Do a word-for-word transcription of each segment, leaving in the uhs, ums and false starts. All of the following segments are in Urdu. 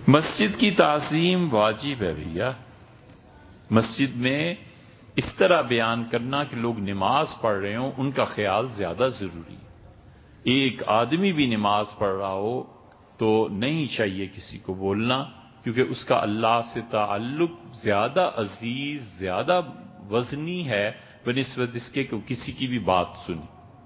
مسجد کی تعظیم واجب ہے بھیا. مسجد میں اس طرح بیان کرنا کہ لوگ نماز پڑھ رہے ہوں ان کا خیال زیادہ ضروری ہے. ایک آدمی بھی نماز پڑھ رہا ہو تو نہیں چاہیے کسی کو بولنا، کیونکہ اس کا اللہ سے تعلق زیادہ عزیز، زیادہ وزنی ہے بنسبت اس کے کہ وہ کسی کی بھی بات سنی.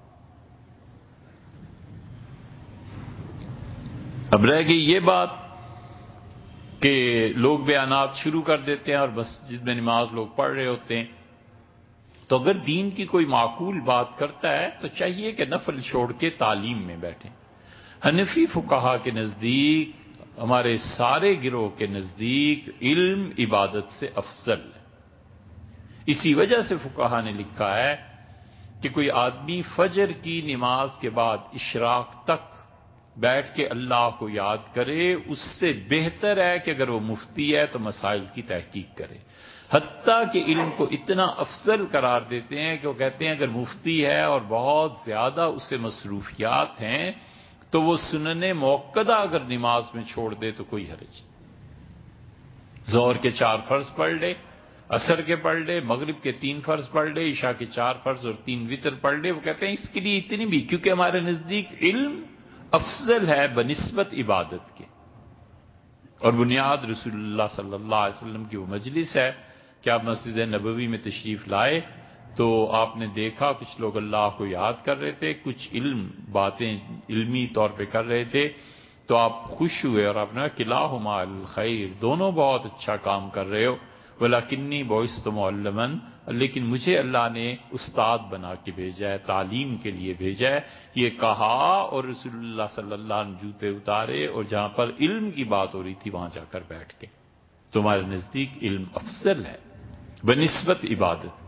اب رہ گئی یہ بات کہ لوگ بیانات شروع کر دیتے ہیں اور مسجد میں نماز لوگ پڑھ رہے ہوتے ہیں، تو اگر دین کی کوئی معقول بات کرتا ہے تو چاہیے کہ نفل چھوڑ کے تعلیم میں بیٹھیں. حنفی فقہا کے نزدیک، ہمارے سارے گروہ کے نزدیک علم عبادت سے افضل ہے. اسی وجہ سے فقہا نے لکھا ہے کہ کوئی آدمی فجر کی نماز کے بعد اشراق تک بیٹھ کے اللہ کو یاد کرے، اس سے بہتر ہے کہ اگر وہ مفتی ہے تو مسائل کی تحقیق کرے. حتیٰ کہ علم کو اتنا افضل قرار دیتے ہیں کہ وہ کہتے ہیں اگر مفتی ہے اور بہت زیادہ اسے مصروفیات ہیں تو وہ سنن موقدہ اگر نماز میں چھوڑ دے تو کوئی حرج نہیں. ظہر کے چار فرض پڑھ لے، عصر کے پڑھ لے، مغرب کے تین فرض پڑھ لے، عشاء کے چار فرض اور تین وتر پڑھ لے. وہ کہتے ہیں اس کے لیے اتنی بھی، کیونکہ ہمارے نزدیک علم افضل ہے بنسبت عبادت کے. اور بنیاد رسول اللہ صلی اللہ علیہ وسلم کی وہ مجلس ہے کہ آپ مسجد نبوی میں تشریف لائے تو آپ نے دیکھا کچھ لوگ اللہ کو یاد کر رہے تھے، کچھ علم باتیں علمی طور پہ کر رہے تھے، تو آپ خوش ہوئے اور آپ نے کہا کلاہما الخیر، دونوں بہت اچھا کام کر رہے ہو. وَلَكِنِّي بُعِثْتُ مُعَلِّمًا، لیکن مجھے اللہ نے استاد بنا کے بھیجا ہے، تعلیم کے لیے بھیجا ہے. یہ کہا اور رسول اللہ صلی اللہ علیہ وسلم جوتے اتارے اور جہاں پر علم کی بات ہو رہی تھی وہاں جا کر بیٹھ کے. تمہارے نزدیک علم افضل ہے بنسبت عبادت.